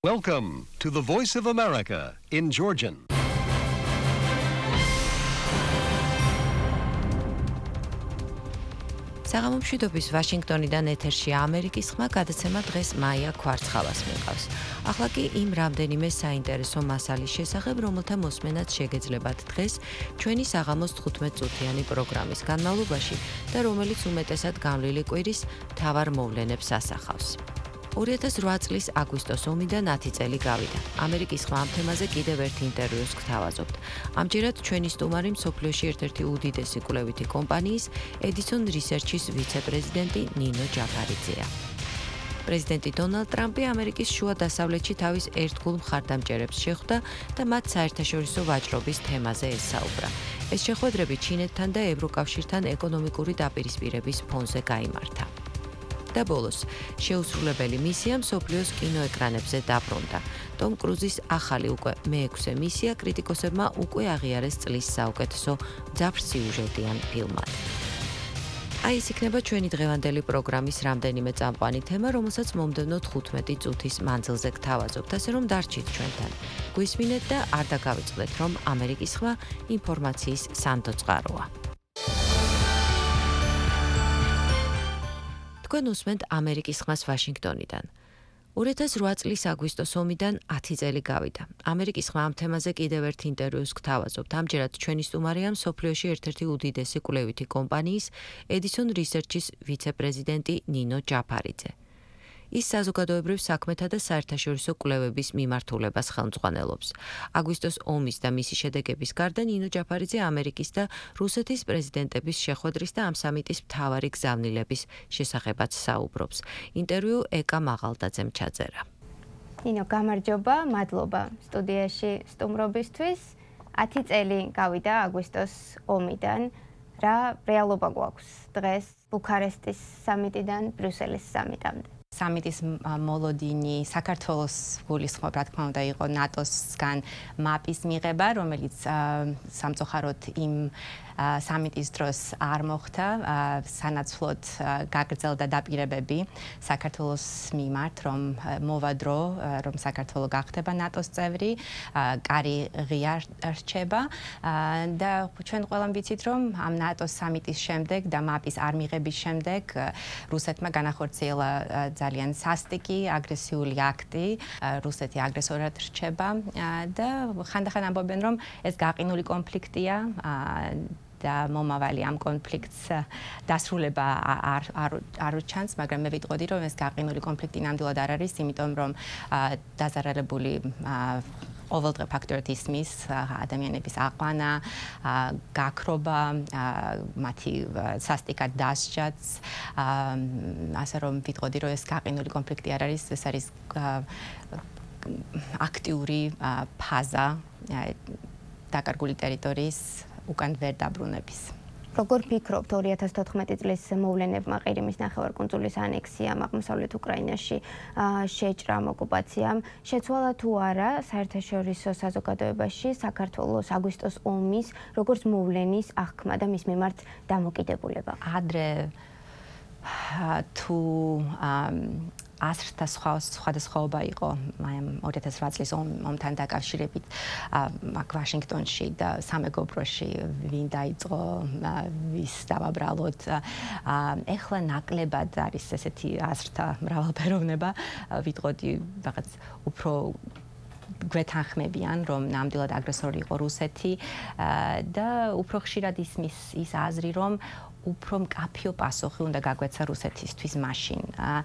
Welcome to the Voice of America in Georgian. საღამომშვიდობის ვაშინგტონიდან ეთერში ამერიკის ხმა გადაცემა დღეს მაია ქვარცხალას მიყავს. ახლა კი იმ რამდენიმე საინტერესო მასალის შესახებ, რომელთა მოსმენაც შეგეძლებათ დღეს ჩვენი საღამოს 15 წუთიანი პროგრამის განმავლობაში და რომელიც უმეტესად გამლილი კვირის მთავარ მოვლენებს ასახავს. 2008 წლის აგვისტოს ომიდან 10 წელი გავიდა. ამერიკის ხმა ამ თემაზე კიდევ ერთ ინტერვიუს გთავაზობთ. ამჯერად ჩვენი სტუმარი მსოფლიოში ერთ-ერთი უდიდესი კვლევითი კომპანიის Edison Research-ის ვიცე-პრეზიდენტი ნინო ჯაფარიძეა. პრეზიდენტი დონალდ ტრამპი ამერიკის შუა დასავლეთში თავის ერთგულ მხარდამჭერებს შეხვდა და მათ საერთაშორისო ვაჭრობის თემაზე ესაუბრა. ეს შეხვედრები ჩინეთთან და ევროკავშირთან ეკონომიკური დაპირისპირების ფონზე გაიმართა. და ბოლოს, შეუსრულებელი მისია მსოფლიოს კინოეკრანებზე დაბრუნდა. ტომ კრუზის ახალი უკვე მე-6 მისია კრიტიკოსებმა უკვე აღიარეს წლის საუკეთესო ძაფრსიუჟეტიან ფილმად. აი ეს იქნება ჩვენი დღევანდელი პროგრამის რამდენიმე წამყვანი თემა, რომელსაც მომდევნო 15 წუთის მანძილზე გთავაზობთ, ასე რომ დარჩით ჩვენთან. გვისმინეთ და არ დაგავიწყდეთ, რომ ამერიკის ხმა ინფორმაციის სანდოწყაროა. თქვენ უსმენთ ამერიკის ხმას ვაშინგტონიდან. 2008 წლის აგვისტოს ომიდან 10 წელი გავიდა. ამერიკის ხმა ამ თემაზე კიდევ ერთ ინტერვიუს გთავაზობთ. ამჯერად ჩვენი სტუმარია მსოფლიოში ერთ-ერთი უდიდესი კვლევითი კომპანიის Edison Research-ის ვიცე-პრეზიდენტი ნინო ჯაფარიძე. ის საზოგადოებრივ საქმეთა და საერთაშორისო კვლევების მიმართულებას ხელმძღვანელობს. აგვისტოს ომის და მისი შედეგების გარდა ნინო ჯაფარიძე ამერიკის და რუსეთის პრეზიდენტების შეხვედრის და ამ სამიტის მთავარი გზავნილების შესახებაც საუბრობს. ინტერვიუ ეკა მაღალდაძემ ჩაწერა. ნინო, გამარჯობა, მადლობა სტუდიაში სტუმრობისთვის. 10 წელი გავიდა აგვისტოს ომიდან. რა რეალობა გვაქვს დღეს ბუქარესტის სამიტიდან ბრიუსელის სამიტამდე? სამიტის მოლოდინი საქართველოს გულისხმობ, რა თქმა უნდა, იყო ნატოსგან მაპის მიღება, რომელიც სამწუხაროდ იმ სამიტის დროს არ მოხდა, სანაცვლოდ გაგრძელდა დაპირებები საქართველოს მიმართ, რომ მოვა დრო, რომ საქართველო გახდება ნატოს წევრი, კარი ღია რჩება და ჩვენ ყველამ ვიცით, რომ ამ ნატოს სამიტის შემდეგ და მაპის არ მიღების შემდეგ რუსეთმა განახორციელა ძალიან სასტიკი, აგრესიული აქტი, რუსეთი აგრესორად რჩება და ხანდახან ამბობენ, რომ ეს გაყინული კონფლიქტია და მომავალი ამ კონფლიქტს დასრულება არ უჩანს, მაგრამ მე ვიტყოდი, რომ ეს გაყინული კონფლიქტი ნამდვილად არ არის, იმიტომ რომ დაზარალებული ყოველდღე ფაქტორად ისმის ადამიანების აყვანა, გაქრობა, მათი სასტიკად დასჯაც, ასე რომ ვიტყოდი, რომ ეს გაყინული კონფლიქტი არ არის, ეს არის აქტიური ფაზა დაკარგული ტერიტორიის უკან ვერ დაბრუნების. როგორ ფიქრობთ 2014 წლის მოვლენებმა ყირიმის ნახევარკუნძულის ანექსიამ, აღმოსავლეთ უკრაინაში შეჭრამ, ოკუპაციამ შეცვალა თუ არა საერთაშორისო საზოგადოებაში საქართველოს აგვისტოს ომის როგორც მოვლენის აღქმა და მის მიმართ დამოკიდებულება? ადრე თუ ასრთა სხვადასხვაობა იყო 2008 წლის ომთან დაკავშირებით აქ ვაშინგტონში და სამეგობროში ვინ დაიწყო ვის დავაბრალოთ. ეხლა ნაკლებად არის ესეთი ასრთა მრავალფეროვნება, ვიტყოდი რაღაც უფრო გვეთანხმებიან, რომ ნამდვილად აგრესორი იყო რუსეთი და უფრო ხშირად ისმის ის აზრი, რომ უფრო მკაფიო პასუხი უნდა გაგვეცა რუსეთისთვის მაშინ.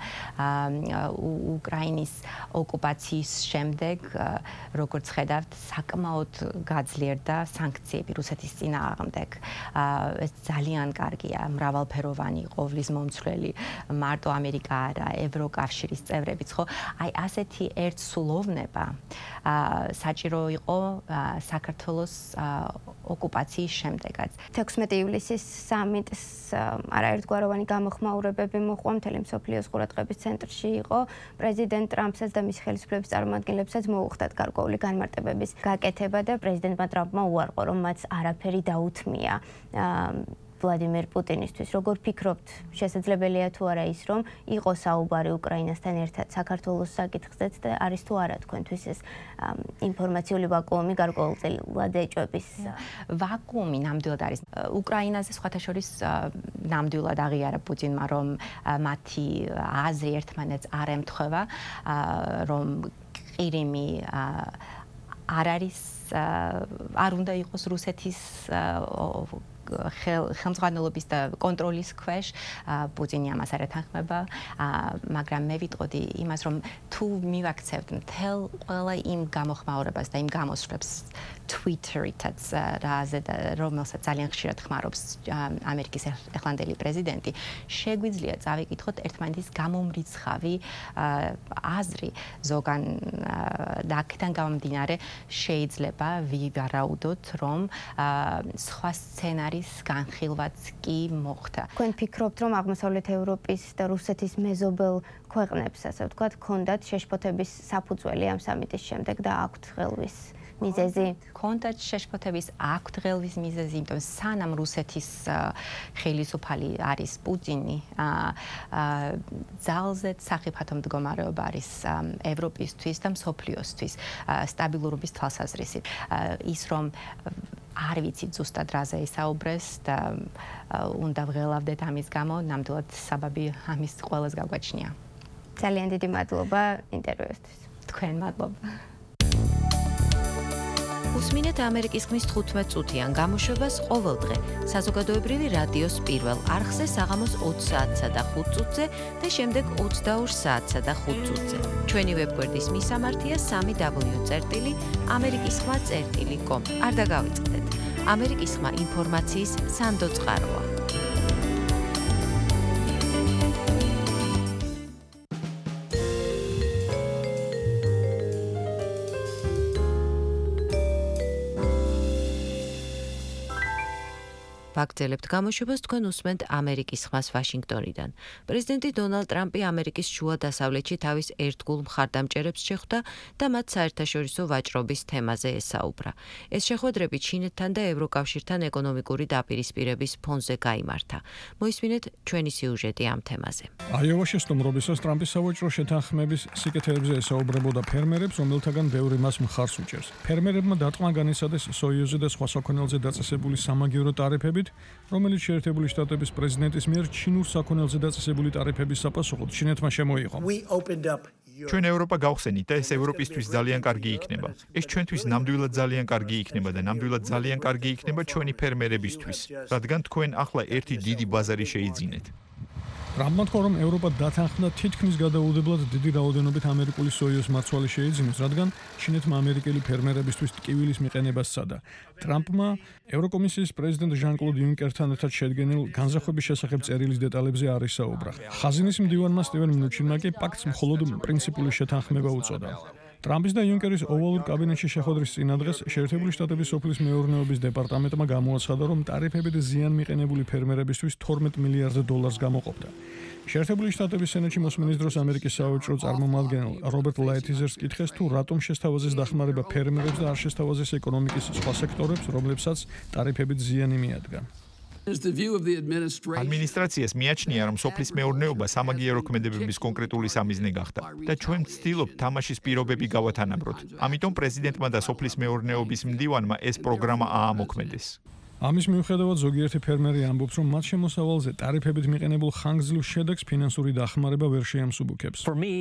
უკრაინის ოკუპაციის შემდეგ, როგორც ხედავთ, საკმაოდ გაძლიერდა სანქციები რუსეთის წინააღმდეგ. ეს ძალიან კარგია, მრავალფეროვანი, ყოვლის მომცვლელი, მარტო ამერიკა არა, ევროკავშირის წევრებიც, ხო? აი ასეთი ერთსულოვნება საჭირო იყო საქართველოს ოკუპაციის შემდეგაც. 16 ივლისის სამიტს არაერთგვაროვანი გამოხმაურებები მოყვა, მთელი მსოფლიოს ყურადღების ცენტრში იყო. პრეზიდენტ ტრამპსაც და მისი ხელისუფლების წარმომადგენლებსაც მოუხდათ გარკვეული განმარტებების გაკეთება და პრეზიდენტმა ტრამპმა უარყო, რომ მათ არაფერი დაუთმია ვლადიმერ პუტინისთვის. როგორ ფიქრობთ, შესაძლებელია თუ არა ის, რომ იყოს საუბარი უკრაინასთან ერთად საქართველოს საკითხზეც და არის თუ არა თქვენთვის ეს ინფორმაციული ვაკუუმი გარკვეულწილად ეჭვების? ვაკუუმი ნამდვილად არის. უკრაინაზე სხვათა შორის ნამდვილად აღიარა პუტინმა, რომ მათი აზრი ერთმანეთს არ ემთხვევა, რომ ყირიმი არ არის არ უნდა იყოს რუსეთის ხელმძღვანელობის და კონტროლის ქვეშ. პუტინი ამას არ ეთანხმება, მაგრამ მე ვიტყოდი იმას, რომ თუ მივაქცევთ მთელ ყველა იმ გამოხმაურებას და იმ გამოსვლებს Twitter-ითაც, რომელსაც ძალიან ხშირად ხმარობს ამერიკის ახლანდელი პრეზიდენტი, შეგვიძლია წავიკითხოთ ერთმანეთის გამომრიცხავი აზრი ზოგან და აქედან გამომდინარე შეიძლება ვივარაუდოთ, რომ სხვა სცენარის განხილვაც კი მოხდა. თქვენ ფიქრობთ, რომ აღმოსავლეთ ევროპის და რუსეთის მეზობელ ქვეყნებს, ასე ვთქვათ, ჰქონდათ შეშფოთების საფუძველი ამ სამიტის შემდეგ და აქვთ ხელვის მიზეზი? ჰქონდათ შეშფოთების, აქვთ ხელვის მიზეზი, იმიტომ სანამ რუსეთის ხელისუფალი არის პუტინი, ძალზედ სახიფათო მდგომარეობა არის ევროპისთვის და მსოფლიოსთვის სტაბილურობის თვალსაზრისით. ის რომ არ ვიცით ზუსტად რაზე ისაუბრეს და უნდა ვღელავდეთ ამის გამო, ნამდვილად საბაბი ამის ყველას გაგვაჩნია. ძალიან დიდი მადლობა ინტერვიუსთვის. თქვენ მადლობა. უსმინეთ ამერიკის ხმის 15 წუთიან გამოშვებას ყოველდღე საზოგადოებრივი რადიოს პირველ არხზე საღამოს 20 საათსა და 5 წუთზე და შემდეგ 22 საათსა და 5 წუთზე. ჩვენი ვებგვერდის მისამართია www.amerikiskhma.com. არ დაგავიწყდეთ. ამერიკის ხმა ინფორმაციის სანდო წყაროა. ვაგრძელებთ გამოშვებას, თქვენ უსმენთ ამერიკის ხმას ვაშინგტონიდან. პრეზიდენტი დონალდ ტრამპი ამერიკის შუა დასავლეთში თავის ერთგულ მხარდამჭერებს შეხვდა და მათ საერთაშორისო ვაჭრობის თემაზე ესაუბრა. ეს შეხვედრები ჩინეთთან და ევროკავშირთან ეკონომიკური დაპირისპირების ფონზე გაიმართა. მოისმინეთ ჩვენი სიუჟეტი ამ თემაზე. აიოვაში სტუმრობისას ტრამპი სავაჭრო შეთანხმების სიკეთეებზე ესაუბრებოდა ფერმერებს, რომელთაგან ბევრი მას მხარს უჭერს. ფერმერებმა დარტყმა განიცადეს სოიუზზე და სხვა საქონელზე დაწესებული სამაგიერო ტარიფები, რომელიც შეერთებული შტატების პრეზიდენტის მიერ ჩინურ საქონელზე დაწესებული ტარიფების საპასუხოდ ჩინეთმა შემოიღო. ჩვენ ევროპა გავხსენით და ეს ევროპისთვის ძალიან კარგი იქნება. ეს ჩვენთვის ნამდვილად ძალიან კარგი იქნება და ნამდვილად ძალიან კარგი იქნება ჩვენი ფერმერებისთვის, რადგან თქვენ ახლა ერთი დიდი ბაზარი შეიძინეთ. ტრამპმა თქვა, რომ ევროპა დათანხმდა თითქმის გადაუდებლად დიდი რაოდენობით ამერიკული სოიუს მარცვალი შეიძინოს, რადგან ჩინეთმა ამერიკელი ფერმერებისთვის ტკივილის მიყენებას სცადა. ტრამპმა ევროკომისიის პრეზიდენტ ჟან-კლოდ იუნკერთან ერთად შედგენილ განზრახვების შესახებ წერილის დეტალებზე არ ისაუბრა. ხაზინის მდივანმა სტივენ მნუჩინმა კი პაქტს მხოლოდ პრინციპული შეთანხმება უწოდა. ტრამპის და იუნკერის ოვალურ კაბინეტში შეხვედრის წინადღეს შეერთებული შტატების სოფლის მეურნეობის დეპარტამენტმა გამოაცხადა, რომ ტარიფებით ზიან მიყენებული ფერმერებისთვის 12 მილიარდ დოლარს გამოყოფდა. შეერთებული შტატების სენატში მოსმენის დროს ამერიკის სავაჭრო წარმომადგენელ რობერტ ლაითიზერს კითხეს, თუ რატომ შესთავაზეს დახმარება ფერმერებს და არ შესთავაზეს ეკონომიკის სხვა სექტორებს, რომლებსაც ტარიფებით ზიანი მიადგა. ადმინისტრაციას მიაჩნია, რომ სოფლის მეურნეობა სამაგიერო ქმედებების კონკრეტული სამიზნე გახდა და ჩვენ ვცდილობთ თამაშის პირობები გავათანაბროთ. ამიტომ პრეზიდენტმა და სოფლის მეურნეობის მდივანმა ეს პროგრამა აამოქმედეს. ამის მიუხედავად ზოგიერთი ფერმერი ამბობს, რომ მათ შემოსავალზე ტარიფებით მიყენებულ ხანგრძლივ შედეგს ფინანსური დახმარება ვერ შეამსუბუქებს.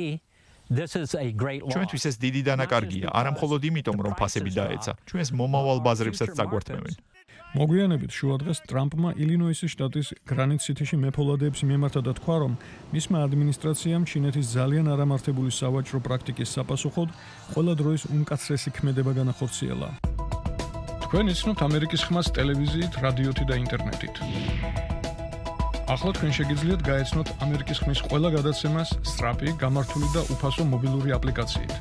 ჩვენთვის ეს დიდი დანაკარგია, არა მხოლოდ იმიტომ, რომ ფასები დაეცა, ჩვენს მომავალ ბაზრებსაც წაგვართმევენ. მოგვიანებით შუადღეს ტრამპმა ილინოისის შტატის გრანიტ სიტიში მეფოლადეებს მიმართა და თქვა, რომ მისმა ადმინისტრაციამ ჩინეთის ძალიან არამართებული სავაჭრო პრაქტიკის საპასუხოდ ყველა დროის უმკაცრესი ქმედება განახორციელა. თქვენ იცნობთ ამერიკის ხმას ტელევიზიით, რადიოთი და ინტერნეტით. ახლა თქვენ შეგიძლიათ გაეცნოთ ამერიკის ხმის ყველა გადაცემას სწრაფი, გამართული და უფასო მობილური აპლიკაციით.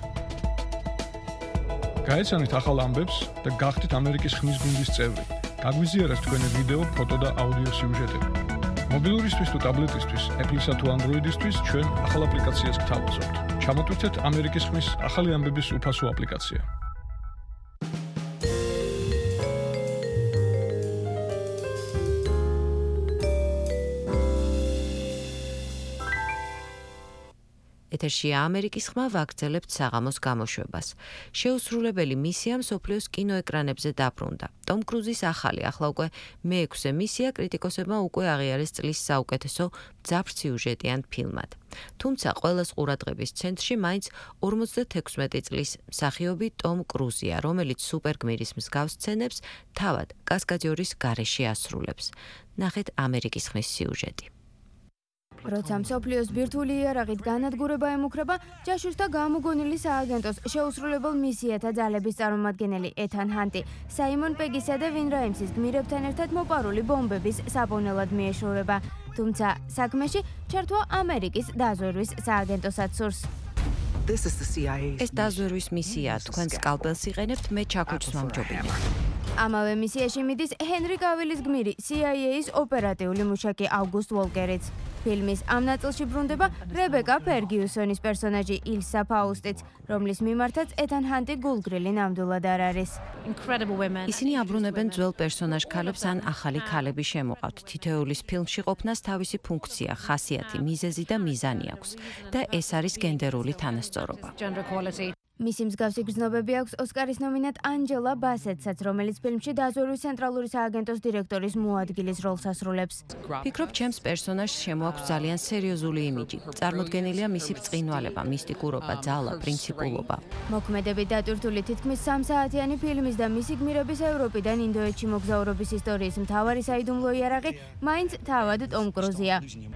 გაეცანით ახალ ამბებს და გახდით ამერიკის ხმის გუნდის წევრი. გაგვიზიარეთ თქვენი ვიდეო, ფოტო და აუდიო სიუჟეტები. მობილურისთვის თუ ტაბლეტისთვის, Apple-ისა თუ Android-ისთვის ჩვენ ახალ აპლიკაციას გთავაზობთ. ჩამოტვირთეთ ამერიკის ხმის ახალი ამბების უფასო აპლიკაცია. ეთერშია ამერიკის ხმა, ვაგრძელებთ საღამოს გამოშვებას. შეუსრულებელი მისია მსოფლიოს კინოეკრანებზე დაბრუნდა. ტომ კრუზის ახალი, ახლა უკვე მე-6 მისია კრიტიკოსებმა უკვე აღიარეს წლის საუკეთესო მძაფრ სიუჟეტიან ფილმად. თუმცა ყველას ყურადღების ცენტრში მაინც 56 წლის მსახიობი ტომ კრუზია, რომელიც სუპერგმირის მსგავს სცენებს თავად კასკადიორის გარეშე ასრულებს. ნახეთ ამერიკის ხმის სიუჟეტი. როცა მსოფლიოს ბირთვული იარაღით განადგურება ემუქრება, ჯაშუშთა გამოგონილი სააგენტოს შეუსრულებელ მისიათა ძალების წარმომადგენელი ეთან ჰანტი, საიმონ პეგისა და ვინ რაიმსის გმირებთან ერთად მოპარული ბომბების საპოვნელად მიეშურება. თუმცა საქმეში ჩართვა ამერიკის დაზვერვის სააგენტოსაც სურს. ეს დაზვერვის მისიაა, თქვენ სკალპელს იყენებთ, მე ჩაქუჩს ვამჯობინებ. ამავე მისიაში მიდის ჰენრი კავილის გმირი, CIA-ის ოპერატიული მუშაკი ავგუსტ ვოლკერიც. ფილმის ამ ნაწილში ბრუნდება რებეკა ფერგიუსონის პერსონაჟი ილსა ფაუსტიც, რომლის მიმართაც ეთან ჰანტი გულგრილი ნამდვილად არ არის. ისინი აბრუნებენ ძველ პერსონაჟ ქალებს ან ახალი ქალები შემოყავთ. თითოეულის ფილმში ყოფნას თავისი ფუნქცია, ხასიათი, მიზეზი და მიზანი აქვს და ეს არის გენდერული თანასწორობა. მისი მსგავსი გრძნობები აქვს ოსკარის ნომინანტ ანჯელა ბასეტსაც, რომელიც ფილმში დაზვერვის ცენტრალური სააგენტოს დირექტორის მოადგილის როლს ასრულებს. ფიქრობ, ჩემს პერსონაჟს შემოაქვს ძალიან სერიოზული იმიჯი. წარმოდგენილია მისი ბრწყინვალება, მისტიკურობა, ძალა, პრინციპულობა. მოქმედებით დატვირთული თითქმის 3 საათიანი ფილმის და მისი გმირების ევროპიდან ინდოეთში მოგზაურობის ისტორიის მთავარი საიდუმლო იარაღი მაინც თავად ტომ კრუზია.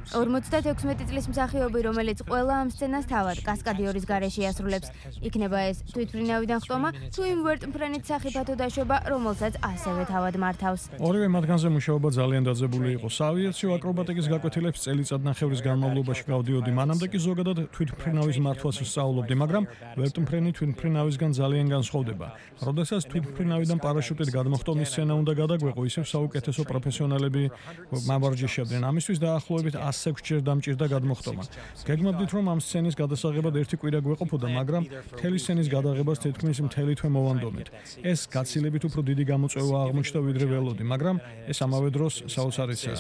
56 წლის მსახიობი, რომელიც ყველა ამ სცენას თავად კასკადიორის გარეშე ასრულებს, იქნება ეს თვითმფრინავიდან ხტომა თუ იმ ვერტმფრენით სახიფათო დაშვება, რომელსაც ასევე თავად მართავს. ორივე მათგანზე მუშაობა ძალიან დაძაბული იყო. საავიაციო აკრობატიკის გაკვეთილებს წელიწადნახევრის განმავლობაში გავდიოდი, მანამდე კი ზოგადად თვითმფრინავის მართვას ვსწავლობდი, მაგრამ ვერტმფრენი თვითმფრინავისგან ძალიან განსხვავდება. როდესაც თვითმფრინავიდან პარაშუტით გადმოხტომის სცენა უნდა გადაგვეყო, ისევ საუკეთესო პროფესიონალები მავარჯიშებდნენ. ამისთვის დაახლოებით 106-ჯერ დამჭირდა გადმოხტომა. გეგმავდით, რომ ამ სცენის გადასაღებად ერთი კვირა გვეყოფოდა, მაგრამ მთელი სცენის გადაღებას თითქმის მთელი თვე მოვანდომით. ეს გაცილებით უფრო დიდი გამოწვევა აღმოჩნდა ვიდრე ველოდი, მაგრამ ეს ამავე დროს საოცარიცაა.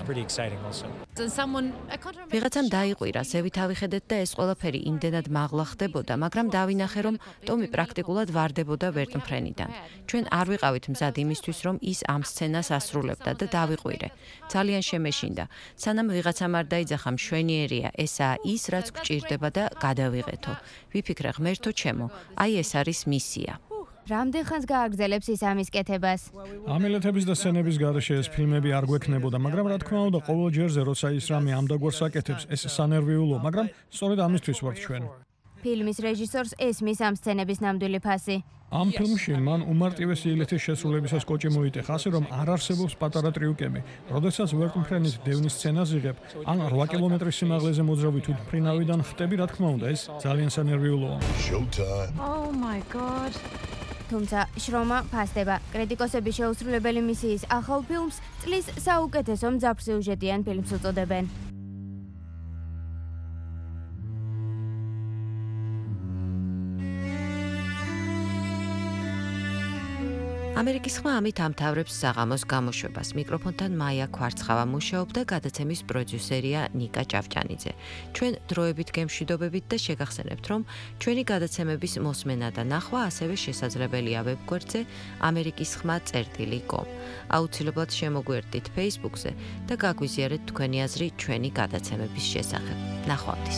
ვიღაცამ დაიყვირა, ზევით ავიხედეთ და ეს ყველაფერი იმდენად მაღლა ხდებოდა, მაგრამ დავინახე, რომ ტომი პრაქტიკულად ვარდებოდა ვერტმფრენიდან. ჩვენ არ ვიყავით მზად იმისთვის, რომ ის ამ სცენას ასრულებდა და დავიყვირე. ძალიან შემეშინდა. სანამ ვიღაცამ არ დაიძახა, მშვენიერია, ესაა ის, რაც გვჭირდება და გადავიღეთო. ვიფიქრე, ღმერთო ჩემო, აი ეს არის მისია. რამდენ ხანს გააგრძელებს ის ამის კეთებას? ამილეთების და სცენების გარეშე ეს ფილმები არ გვექნებოდა, მაგრამ რა თქმა უნდა, ყოველ ჯერზე როცა ის რამე ამდაგვარს აკეთებს, ეს სანერვიულო, მაგრამ სწორედ ამისთვის ვართ ჩვენ. ფილმის რეჟისორს ესმის ამ სცენების ნამდვილი ფასი. ამ ფილმში მან უმარტივესი ილეთის შესრულებისას კოჭი მოიტეხა, ასე რომ არ არსებობს პატარა ტრიუკები. როდესაც ვერტმფრენის დევნის სცენას იღებ, ან 8 კილომეტრის სიმაღლეზე მოძრავი თვითმფრინავიდან ხტები, რა თქმა უნდა, ეს ძალიან სანერვიულოა. თუმცა შრომა ფასდება. კრიტიკოსები შეუსრულებელი მისიის ახალ ფილმს წლის საუკეთესო მძაფრ სიუჟეტიან ფილმს უწოდებენ. ამერიკის ხმა ამით ამთავრებს საღამოს გამოშვებას. მიკროფონთან მაია ქვარცხავა მუშაობდა, გადაცემის პროდიუსერია ნიკა ჭავჭანიძე. ჩვენ დროებით გემშვიდობებით და შეგახსენებთ, რომ ჩვენი გადაცემების მოსმენა და ნახვა ასევე შესაძლებელია ვებგვერდზე amerikisxma.com. აუცილებლად შემოგვერდით Facebook-ზე და გაგვიზიარეთ თქვენი აზრი ჩვენი გადაცემების შესახებ. ნახვამდის.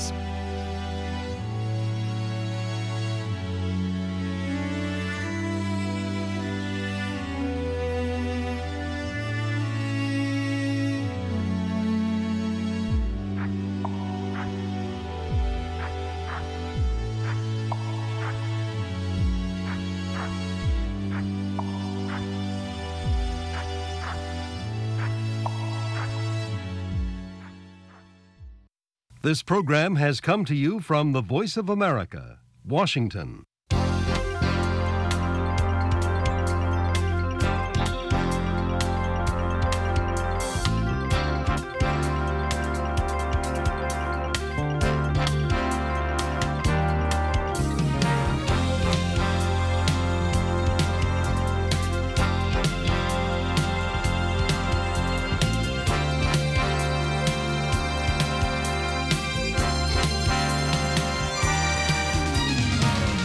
This program has come to you from the Voice of America, Washington.